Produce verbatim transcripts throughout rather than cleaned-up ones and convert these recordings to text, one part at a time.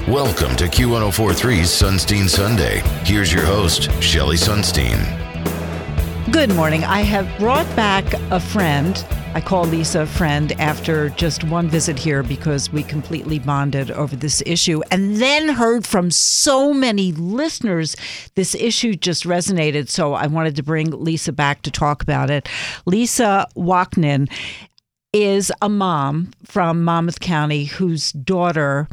Welcome to Q one oh four point three's Sunstein Sunday. Here's your host, Shelley Sunstein. Good morning. I have brought back a friend. I call Lisa a friend after just one visit here because we completely bonded over this issue and then heard from so many listeners. This issue just resonated, so I wanted to bring Lisa back to talk about it. Lisa Wachnin is a mom from Monmouth County whose daughter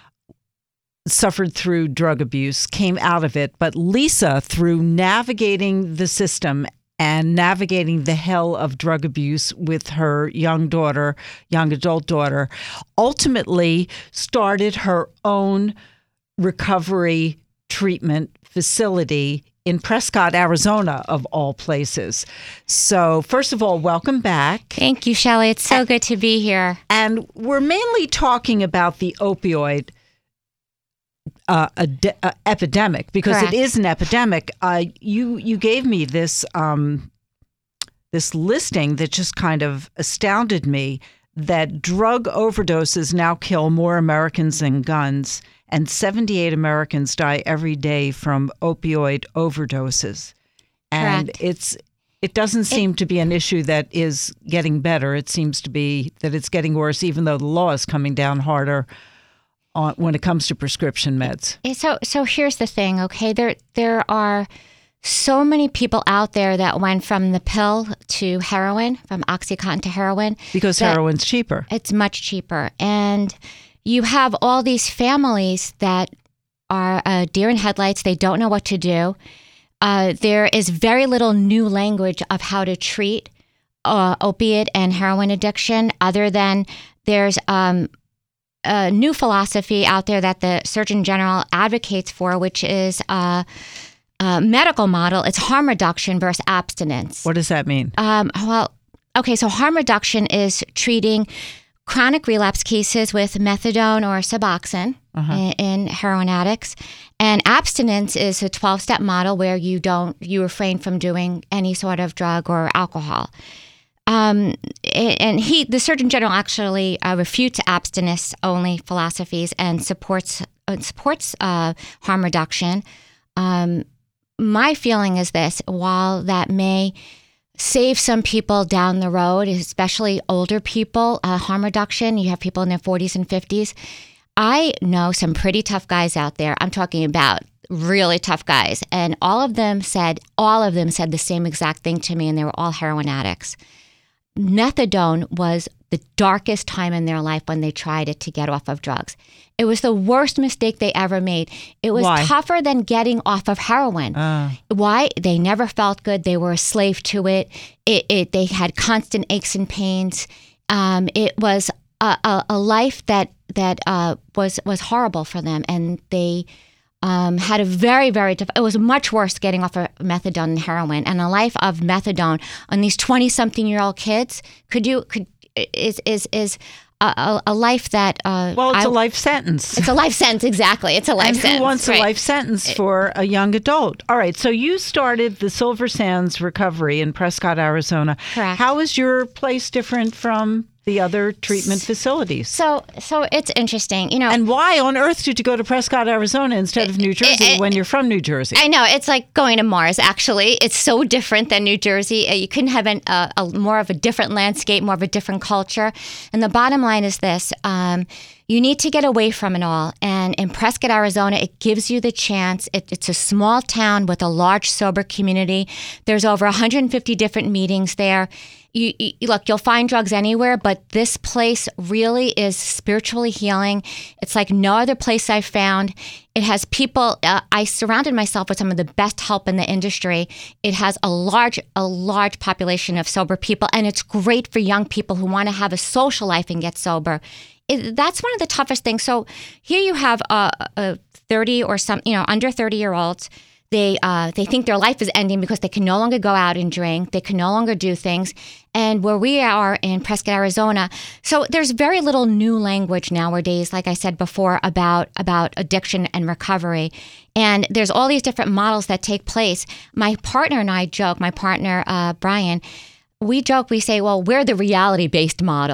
suffered through drug abuse, came out of it. But Lisa, through navigating the system and navigating the hell of drug abuse with her young daughter, young adult daughter, ultimately started her own recovery treatment facility in Prescott, Arizona, of all places. So first of all, welcome back. Thank you, Shelley. It's so good to be here. And we're mainly talking about the opioid Uh, a de- uh, epidemic because Correct. It is an epidemic. Uh, you you gave me this um, this listing that just kind of astounded me, that drug overdoses now kill more Americans than guns, and seventy-eight Americans die every day from opioid overdoses. And Correct. it's it doesn't seem it, to be an issue that is getting better. It seems to be that it's getting worse, even though the law is coming down harder on when it comes to prescription meds. So, so here's the thing. Okay, there there are so many people out there that went from the pill to heroin, from OxyContin to heroin, because heroin's cheaper. It's much cheaper, and you have all these families that are uh, deer in headlights. They don't know what to do. Uh, there is very little new language of how to treat uh, opiate and heroin addiction, other than there's um, a new philosophy out there that the Surgeon General advocates for, which is a, a medical model. It's harm reduction versus abstinence. What does that mean? Um, well, okay, so harm reduction is treating chronic relapse cases with methadone or Suboxone uh-huh. in, in heroin addicts. And abstinence is a twelve-step model where you don't, you refrain from doing any sort of drug or alcohol. Um, and he, the Surgeon General, actually uh, refutes abstinence-only philosophies and supports uh, supports uh, harm reduction. Um, my feeling is this: while that may save some people down the road, especially older people, uh, harm reduction, you have people in their forties and fifties. I know some pretty tough guys out there. I'm talking about really tough guys, and all of them said all of them said the same exact thing to me, and they were all heroin addicts. Methadone was the darkest time in their life when they tried it to get off of drugs. It was the worst mistake they ever made. It was Why? tougher than getting off of heroin. Uh. Why? They never felt good. They were a slave to it. It, it they had constant aches and pains. Um, it was a, a, a life that that uh, was was horrible for them, and they Um, had a very, very tough, it was much worse getting off of methadone than heroin. And a life of methadone on these twenty-something-year-old kids could you, could, is, is, is a, a, a life that... Uh, well, it's I, a life sentence. It's a life sentence, exactly. It's a life and sentence. who wants right. a life sentence for a young adult? All right, so you started the Silver Sands Recovery in Prescott, Arizona. Correct. How is your place different from the other treatment facilities? So, so it's interesting, you know. And why on earth did you go to Prescott, Arizona instead of New Jersey it, it, when you're from New Jersey? I know. It's like going to Mars, actually. It's so different than New Jersey. You couldn't have an, a, a more of a different landscape, more of a different culture. And the bottom line is this. Um, you need to get away from it all. And in Prescott, Arizona, it gives you the chance. It, it's a small town with a large sober community. There's over one hundred fifty different meetings there. You, you look, you'll find drugs anywhere, but this place really is spiritually healing. It's like no other place I've found. It has people. Uh, I surrounded myself with some of the best help in the industry. It has a large, a large population of sober people, and it's great for young people who want to have a social life and get sober. It, that's one of the toughest things. So here you have a, a thirty or some, you know, under thirty year olds. They uh, they think their life is ending because they can no longer go out and drink. They can no longer do things. And where we are in Prescott, Arizona, so there's very little new language nowadays, like I said before, about about addiction and recovery. And there's all these different models that take place. My partner and I joke, my partner, uh, Brian, we joke, we say, well, we're the reality-based model.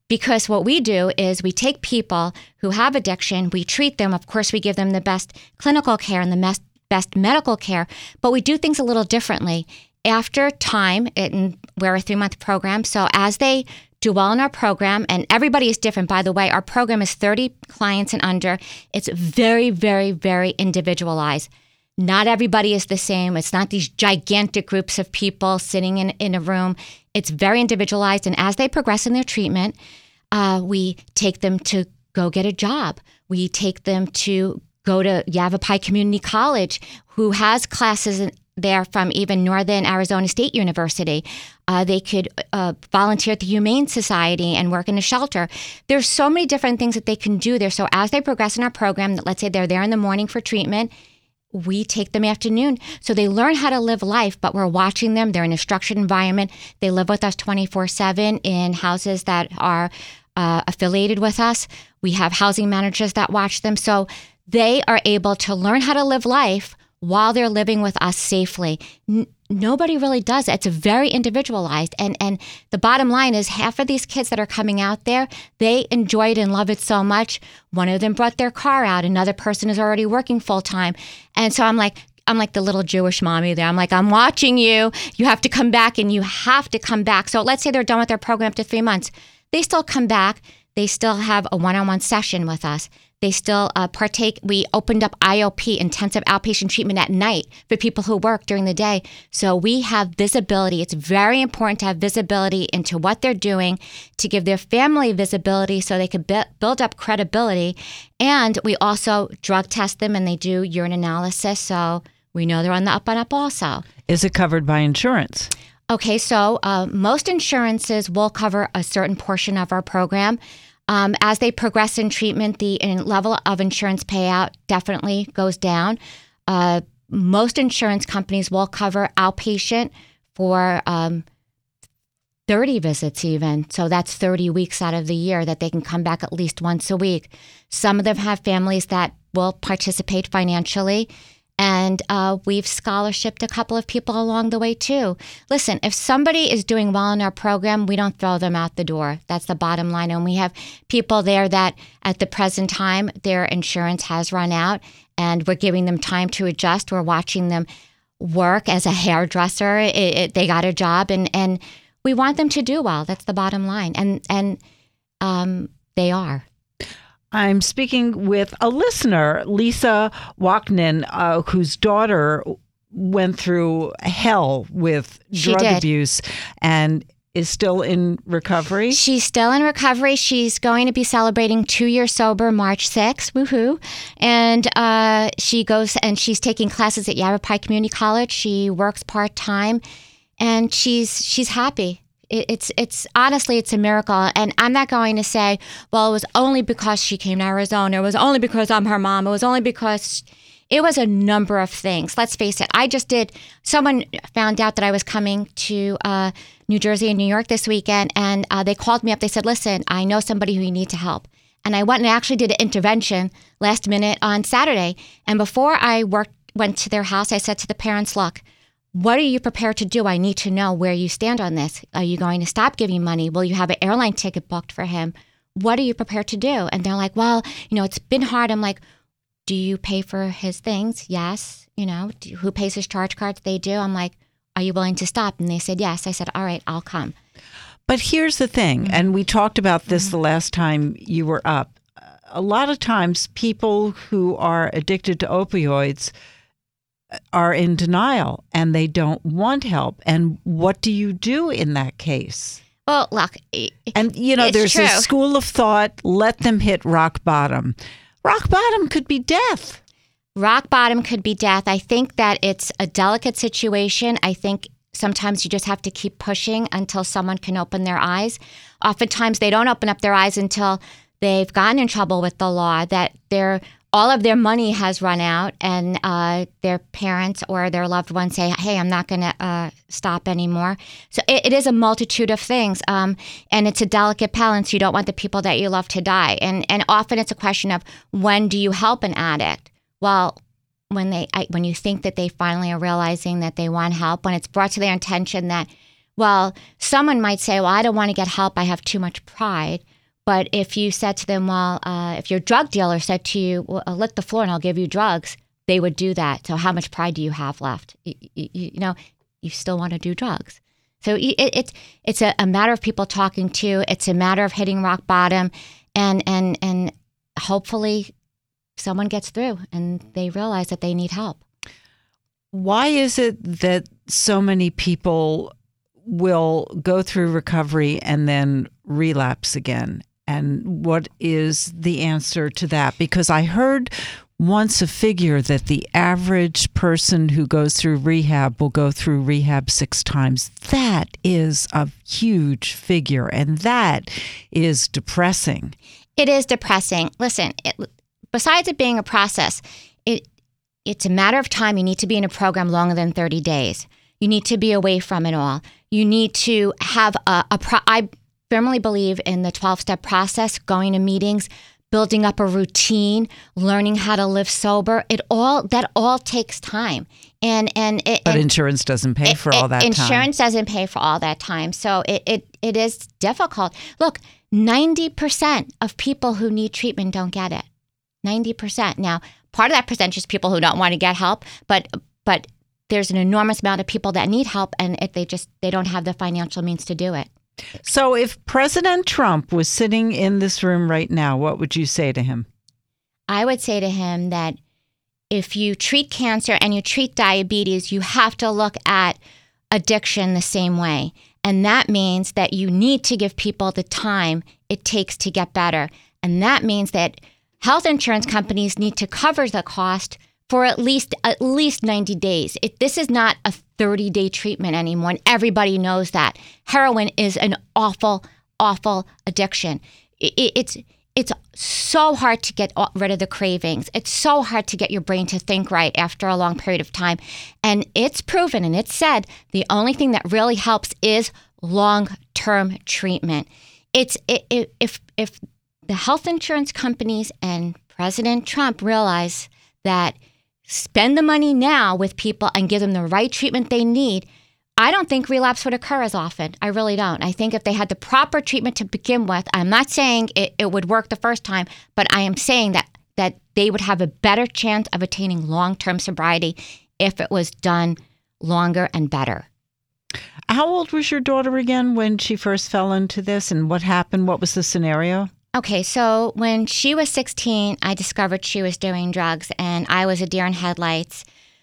Because what we do is we take people who have addiction, we treat them. Of course, we give them the best clinical care and the best, best medical care, but we do things a little differently. After time, it, we're a three-month program, so as they do well in our program, and everybody is different, by the way. Our program is thirty clients and under. It's very, very, very individualized. Not everybody is the same. It's not these gigantic groups of people sitting in, in a room. It's very individualized. And as they progress in their treatment, uh, we take them to go get a job. We take them to go to Yavapai Community College, who has classes in, there from even Northern Arizona State University. Uh, they could uh, volunteer at the Humane Society and work in a shelter. There's so many different things that they can do there. So as they progress in our program, let's say they're there in the morning for treatment, we take them afternoon. So they learn how to live life, but we're watching them. They're in a structured environment. They live with us twenty-four seven in houses that are uh, affiliated with us. We have housing managers that watch them. So they are able to learn how to live life while they're living with us safely. N- nobody really does. It's very individualized. And and the bottom line is half of these kids that are coming out there, they enjoy it and love it so much. One of them brought their car out. Another person is already working full time. And so I'm like, I'm like the little Jewish mommy there. I'm like, I'm watching you. You have to come back and you have to come back. So let's say they're done with their program after three months. They still come back. They still have a one-on-one session with us. They still uh, partake. We opened up I O P, intensive outpatient treatment at night for people who work during the day. So we have visibility. It's very important to have visibility into what they're doing, to give their family visibility so they can bu- build up credibility. And we also drug test them and they do urine analysis. So we know they're on the up and up also. Is it covered by insurance? Okay, so uh, most insurances will cover a certain portion of our program. Um, as they progress in treatment, the in level of insurance payout definitely goes down. Uh, most insurance companies will cover outpatient for um, thirty visits even. So that's thirty weeks out of the year that they can come back at least once a week. Some of them have families that will participate financially. And uh, we've scholarshiped a couple of people along the way, too. Listen, if somebody is doing well in our program, we don't throw them out the door. That's the bottom line. And we have people there that at the present time, their insurance has run out, and we're giving them time to adjust. We're watching them work as a hairdresser. It, it, they got a job, and, and we want them to do well. That's the bottom line. And, and um, they are. I'm speaking with a listener, Lisa Wachnin, uh, whose daughter went through hell with She drug did. abuse and is still in recovery. She's still in recovery. She's going to be celebrating two years sober March sixth. Woohoo. And uh, she goes and she's taking classes at Yavapai Community College. She works part-time and she's she's happy. It's it's honestly, it's a miracle. And I'm not going to say, well, it was only because she came to Arizona. It was only because I'm her mom. It was only because it was a number of things. Let's face it. I just did. Someone found out that I was coming to uh, New Jersey and New York this weekend. And uh, they called me up. They said, listen, I know somebody who you need to help. And I went and actually did an intervention last minute on Saturday. And before I worked, went to their house, I said to the parents, look, what are you prepared to do? I need to know where you stand on this. Are you going to stop giving money? Will you have an airline ticket booked for him? What are you prepared to do? And they're like, well, you know, it's been hard. I'm like, do you pay for his things? Yes. You know, do, who pays his charge cards? They do. I'm like, are you willing to stop? And they said, yes. I said, all right, I'll come. But here's the thing, mm-hmm. and we talked about this mm-hmm. the last time you were up. A lot of times people who are addicted to opioids are in denial and they don't want help. And what do you do in that case? Well, look, and you know, there's true. a school of thought, let them hit rock bottom. Rock bottom could be death. Rock bottom could be death. I think that it's a delicate situation. I think sometimes you just have to keep pushing until someone can open their eyes. Oftentimes they don't open up their eyes until they've gotten in trouble with the law, that they're all of their money has run out, and uh, their parents or their loved ones say, hey, I'm not going to uh, stop anymore. So it, it is a multitude of things, um, and it's a delicate balance. You don't want the people that you love to die. And and often it's a question of, when do you help an addict? Well, when they I, when you think that they finally are realizing that they want help, when it's brought to their attention that, well, someone might say, well, I don't want to get help. I have too much pride. But if you said to them, well, uh, if your drug dealer said to you, well, uh, lick the floor and I'll give you drugs, they would do that. So how much pride do you have left? You, you, you know, you still want to do drugs. So it, it, it's a, a matter of people talking to. It's a matter of hitting rock bottom. And, and, and hopefully someone gets through and they realize that they need help. Why is it that so many people will go through recovery and then relapse again? And what is the answer to that? Because I heard once a figure that the average person who goes through rehab will go through rehab six times. That is a huge figure, and that is depressing. It is depressing. Listen, it, besides it being a process, it it's a matter of time. You need to be in a program longer than thirty days. You need to be away from it all. You need to have a, a pro- I firmly believe in the twelve-step process, going to meetings, building up a routine, learning how to live sober. It all that all takes time. And and it, But and insurance doesn't pay it, for all that it, time. Insurance doesn't pay for all that time. So it, it, it is difficult. Look, ninety percent of people who need treatment don't get it. ninety percent. Now, part of that percentage is people who don't want to get help, but but there's an enormous amount of people that need help, and if they just they don't have the financial means to do it. So if President Trump was sitting in this room right now, what would you say to him? I would say to him that if you treat cancer and you treat diabetes, you have to look at addiction the same way. And that means that you need to give people the time it takes to get better. And that means that health insurance companies need to cover the cost for at least at least ninety days. It, this is not a thirty-day treatment anymore, and everybody knows that. Heroin is an awful, awful addiction. It, it, it's it's so hard to get rid of the cravings. It's so hard to get your brain to think right after a long period of time. And it's proven, and it's said, the only thing that really helps is long-term treatment. It's it, it, if if the health insurance companies and President Trump realize that spend the money now with people and give them the right treatment they need, I don't think relapse would occur as often. I really don't. I think if they had the proper treatment to begin with, I'm not saying it, it would work the first time, but I am saying that that they would have a better chance of attaining long-term sobriety if it was done longer and better. How old was your daughter again when she first fell into this, and what happened? What was the scenario? Okay, so when she was sixteen, I discovered she was doing drugs, and I was a deer in headlights.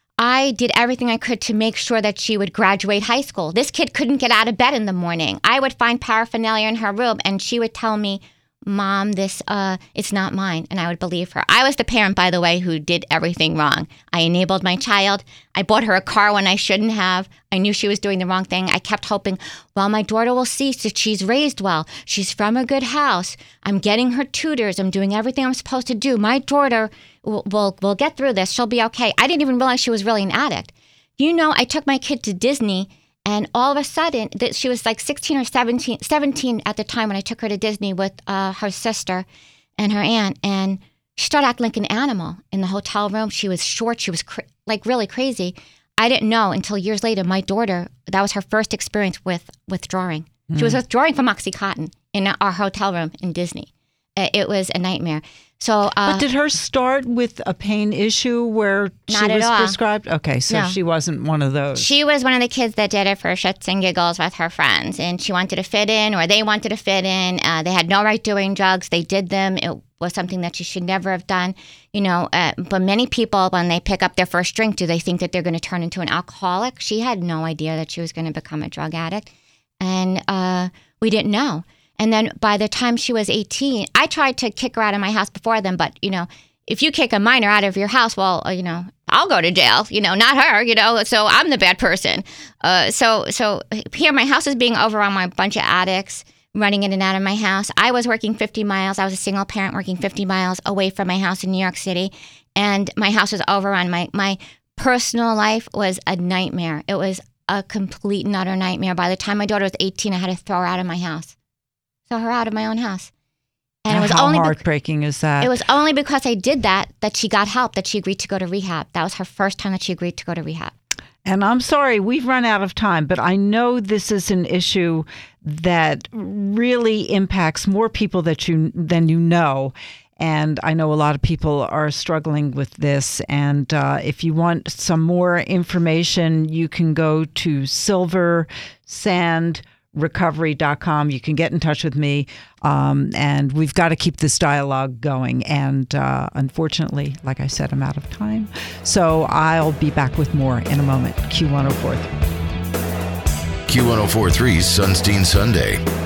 I did everything I could to make sure that she would graduate high school. This kid couldn't get out of bed in the morning. I would find paraphernalia in her room, and she would tell me, Mom, this, uh, it's not mine. And I would believe her. I was the parent, by the way, who did everything wrong. I enabled my child. I bought her a car when I shouldn't have. I knew she was doing the wrong thing. I kept hoping, well, my daughter will see that she's raised well. She's from a good house. I'm getting her tutors. I'm doing everything I'm supposed to do. My daughter will, will, will get through this. She'll be okay. I didn't even realize she was really an addict. You know, I took my kid to Disney, and all of a sudden, that she was like sixteen or seventeen, seventeen at the time when I took her to Disney with uh, her sister and her aunt. And she started acting like an animal in the hotel room. She was short. She was cr- like really crazy. I didn't know until years later, my daughter, that was her first experience with withdrawing. Mm. She was withdrawing from OxyContin in our hotel room in Disney. It was a nightmare. So, uh, but did her start with a pain issue where she was prescribed? Okay, so no. She wasn't one of those. She was one of the kids that did it for shits and giggles with her friends, and she wanted to fit in, or they wanted to fit in. Uh, they had no right doing drugs. They did them. It was something that she should never have done. You know, uh, but many people, when they pick up their first drink, do they think that they're going to turn into an alcoholic? She had no idea that she was going to become a drug addict, and uh, we didn't know. And then by the time she was eighteen, I tried to kick her out of my house before then. But, you know, if you kick a minor out of your house, well, you know, I'll go to jail, you know, not her, you know, so I'm the bad person. Uh, so so here my house is being overrun by a bunch of addicts running in and out of my house. I was working fifty miles. I was a single parent working fifty miles away from my house in New York City. And my house was overrun. My, my personal life was a nightmare. It was a complete and utter nightmare. By the time my daughter was eighteen, I had to throw her out of my house. Throw her out of my own house. And How it was only heartbreaking is that? It was only because I did that that she got help, that she agreed to go to rehab. That was her first time that she agreed to go to rehab. And I'm sorry, we've run out of time, but I know this is an issue that really impacts more people that you than you know. And I know a lot of people are struggling with this. And uh, if you want some more information, you can go to silver sand recovery dot com. You can get in touch with me. Um, and we've got to keep this dialogue going. And uh, unfortunately, like I said, I'm out of time. So I'll be back with more in a moment. Q one oh four three. Q one oh four three's Sunstein Sunday.